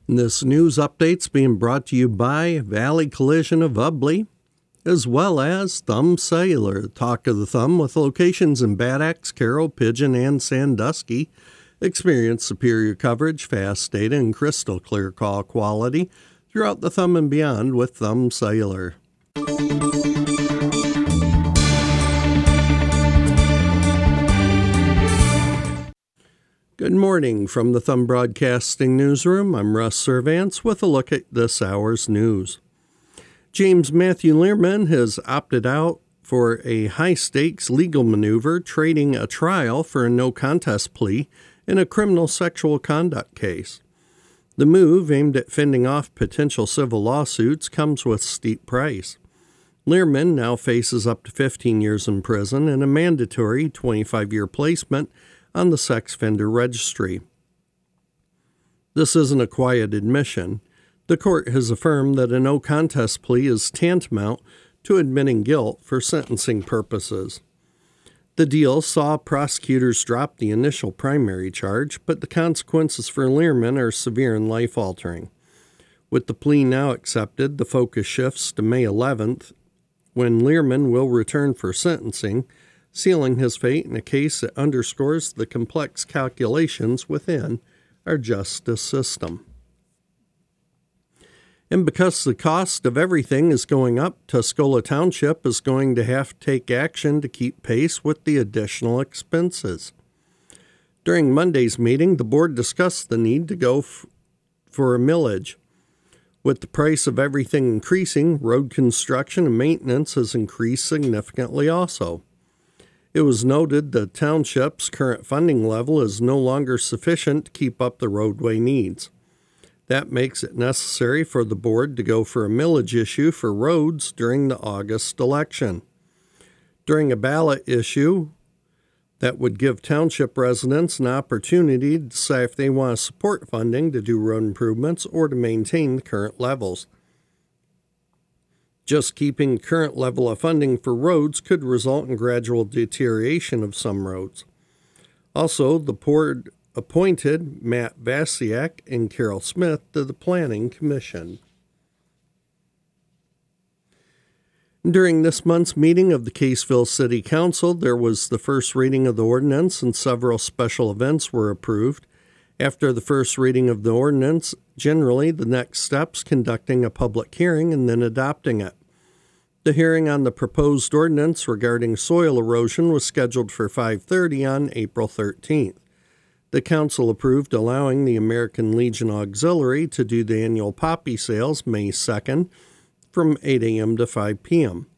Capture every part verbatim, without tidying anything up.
This news update's being brought to you by Valley Collision of Ubly, as well as Thumb Cellular, the talk of the thumb, with locations in Bad Axe, Carroll, Pigeon, and Sandusky. Experience superior coverage, fast data, and crystal clear call quality throughout the thumb and beyond with Thumb Cellular. Good morning from the Thumb Broadcasting Newsroom. I'm Russ Servance with a look at this hour's news. James Matthew Learman has opted out for a high-stakes legal maneuver, trading a trial for a no-contest plea in a criminal sexual conduct case. The move, aimed at fending off potential civil lawsuits, comes with steep price. Learman now faces up to fifteen years in prison and a mandatory twenty-five-year placement on the sex offender registry. This isn't a quiet admission. The court has affirmed that a no-contest plea is tantamount to admitting guilt for sentencing purposes. The deal saw prosecutors drop the initial primary charge, but the consequences for Learman are severe and life-altering. With the plea now accepted, the focus shifts to May eleventh, when Learman will return for sentencing, sealing his fate in a case that underscores the complex calculations within our justice system. And because the cost of everything is going up, Tuscola Township is going to have to take action to keep pace with the additional expenses. During Monday's meeting, the board discussed the need to go f- for a millage. With the price of everything increasing, road construction and maintenance has increased significantly also. It was noted the township's current funding level is no longer sufficient to keep up the roadway needs. That makes it necessary for the board to go for a millage issue for roads during the August election. During a ballot issue, that would give township residents an opportunity to decide if they want to support funding to do road improvements or to maintain the current levels. Just keeping the current level of funding for roads could result in gradual deterioration of some roads. Also, the board appointed Matt Vasiak and Carol Smith to the Planning Commission. During this month's meeting of the Caseville City Council, there was the first reading of the ordinance and several special events were approved. After the first reading of the ordinance, generally the next steps conducting a public hearing and then adopting it. The hearing on the proposed ordinance regarding soil erosion was scheduled for five thirty on April thirteenth. The council approved allowing the American Legion Auxiliary to do the annual poppy sales May second from eight a.m. to five p.m.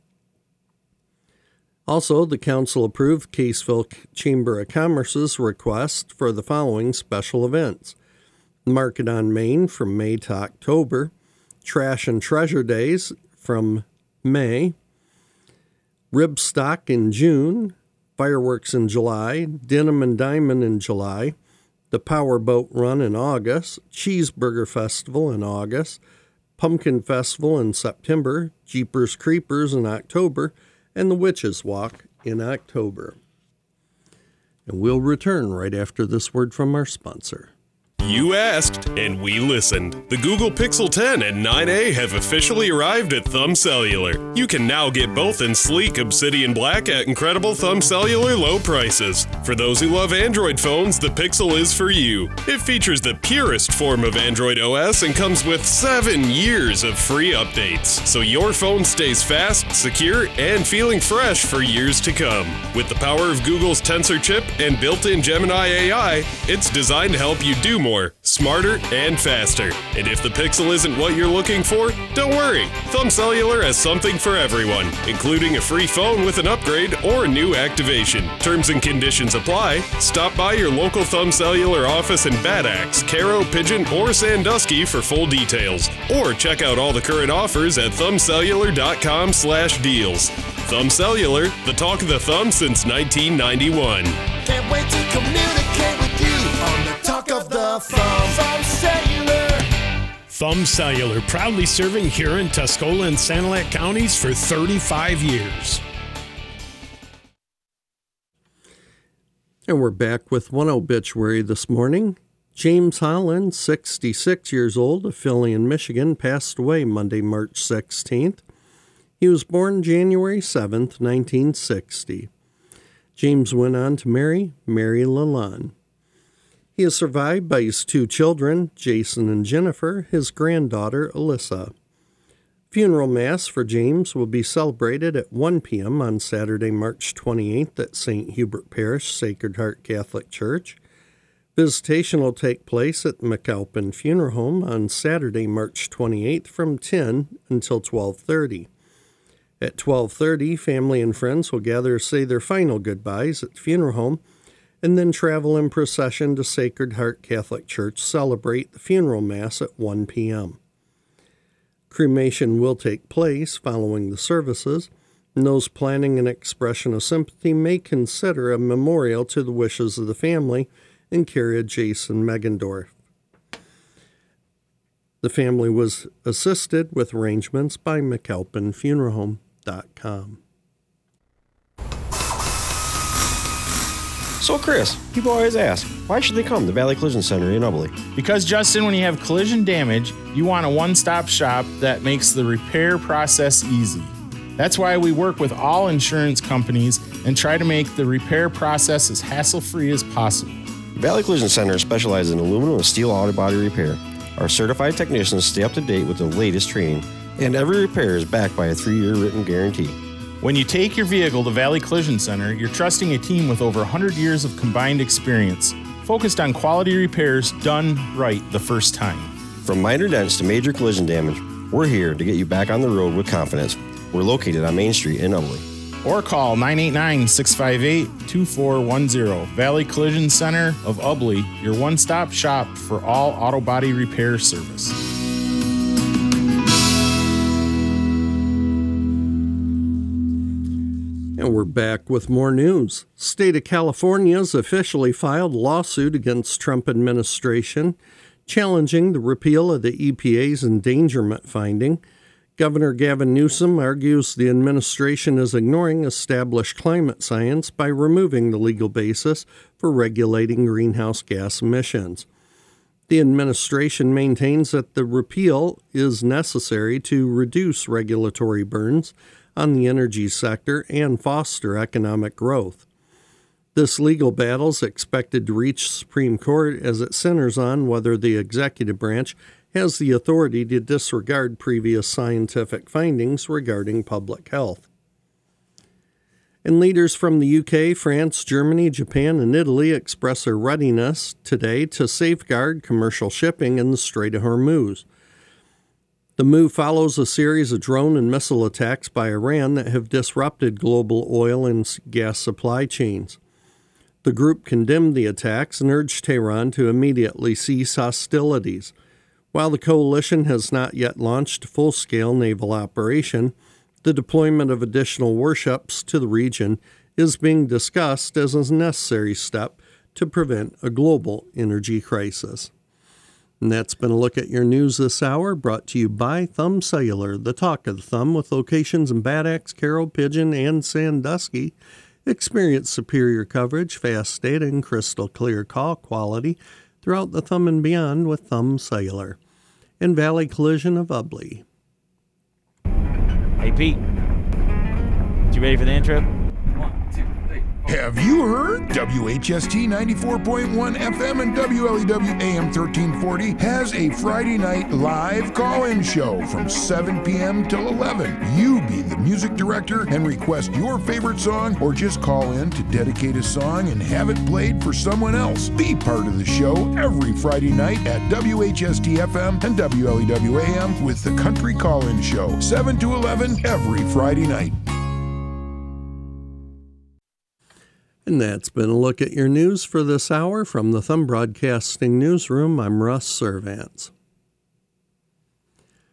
Also, the council approved Caseville Chamber of Commerce's request for the following special events: Market on Main from May to October, Trash and Treasure Days from May, Rib Stock in June, Fireworks in July, Denim and Diamond in July, the Power Boat Run in August, Cheeseburger Festival in August, Pumpkin Festival in September, Jeepers Creepers in October, and the Witches Walk in October. And we'll return right after this word from our sponsor. You asked, and we listened. The Google Pixel ten and nine A have officially arrived at Thumb Cellular. You can now get both in sleek Obsidian Black at incredible Thumb Cellular low prices. For those who love Android phones, the Pixel is for you. It features the purest form of Android O S and comes with seven years of free updates, so your phone stays fast, secure, and feeling fresh for years to come. With the power of Google's Tensor chip and built-in Gemini A I, it's designed to help you do more. Smarter and faster. And if the Pixel isn't what you're looking for, don't worry. Thumb Cellular has something for everyone, including a free phone with an upgrade or a new activation. Terms and conditions apply. Stop by your local Thumb Cellular office in Bad Axe, Carroll, Pigeon, or Sandusky for full details. Or check out all the current offers at thumbcellular.com slash deals. Thumb Cellular, the talk of the thumb since nineteen ninety-one. Can't wait to communicate with you on the talk of the thumb. Thumb Cellular. Thumb Cellular, proudly serving Huron, Tuscola, and Sanilac counties for thirty-five years. And we're back with one obituary this morning. James Holland, sixty-six years old, of Fillion, Michigan, passed away Monday, March sixteenth. He was born January seventh, nineteen sixty. James went on to marry Mary Lalonde. He is survived by his two children, Jason and Jennifer, his granddaughter, Alyssa. Funeral Mass for James will be celebrated at one p.m. on Saturday, March twenty-eighth at Saint Hubert Parish, Sacred Heart Catholic Church. Visitation will take place at the McAlpin Funeral Home on Saturday, March twenty-eighth from ten until twelve thirty. At twelve thirty, family and friends will gather to say their final goodbyes at the funeral home and then travel in procession to Sacred Heart Catholic Church, celebrate the funeral mass at one p.m. Cremation will take place following the services, and those planning an expression of sympathy may consider a memorial to the wishes of the family and carry a Jason Megendorf. The family was assisted with arrangements by McAlpin Funeral Home dot com. So, Chris, people always ask, why should they come to Valley Collision Center in Ubly? Because, Justin, when you have collision damage, you want a one-stop shop that makes the repair process easy. That's why we work with all insurance companies and try to make the repair process as hassle-free as possible. Valley Collision Center specializes in aluminum and steel auto body repair. Our certified technicians stay up to date with the latest training, and every repair is backed by a three-year written guarantee. When you take your vehicle to Valley Collision Center, you're trusting a team with over one hundred years of combined experience, focused on quality repairs done right the first time. From minor dents to major collision damage, we're here to get you back on the road with confidence. We're located on Main Street in Ubly. Or call nine eight nine, six five eight, two four one zero. Valley Collision Center of Ubly, your one-stop shop for all auto body repair service. And we're back with more news. State of California has officially filed a lawsuit against Trump administration, challenging the repeal of the E P A's endangerment finding. Governor Gavin Newsom argues the administration is ignoring established climate science by removing the legal basis for regulating greenhouse gas emissions. The administration maintains that the repeal is necessary to reduce regulatory burdens on the energy sector and foster economic growth. This legal battle is expected to reach Supreme Court as it centers on whether the executive branch has the authority to disregard previous scientific findings regarding public health. And leaders from the U K, France, Germany, Japan, and Italy express their readiness today to safeguard commercial shipping in the Strait of Hormuz. The move follows a series of drone and missile attacks by Iran that have disrupted global oil and gas supply chains. The group condemned the attacks and urged Tehran to immediately cease hostilities. While the coalition has not yet launched a full-scale naval operation, the deployment of additional warships to the region is being discussed as a necessary step to prevent a global energy crisis. And that's been a look at your news this hour, brought to you by Thumb Cellular, the talk of the thumb, with locations in Bad Axe, Carroll, Pigeon, and Sandusky. Experience superior coverage, fast data, and crystal clear call quality throughout the thumb and beyond with Thumb Cellular. And Valley Collision of Ubly. Hey, Pete. You ready for the intro? Have you heard? W H S T ninety-four point one F M and W L E W A M thirteen forty has a Friday night live call-in show from seven p.m. till eleven. You be the music director and request your favorite song, or just call in to dedicate a song and have it played for someone else. Be part of the show every Friday night at W H S T F M and W L E W A M with the Country Call-In Show, seven to eleven every Friday night. And that's been a look at your news for this hour. From the Thumb Broadcasting Newsroom, I'm Russ Servants.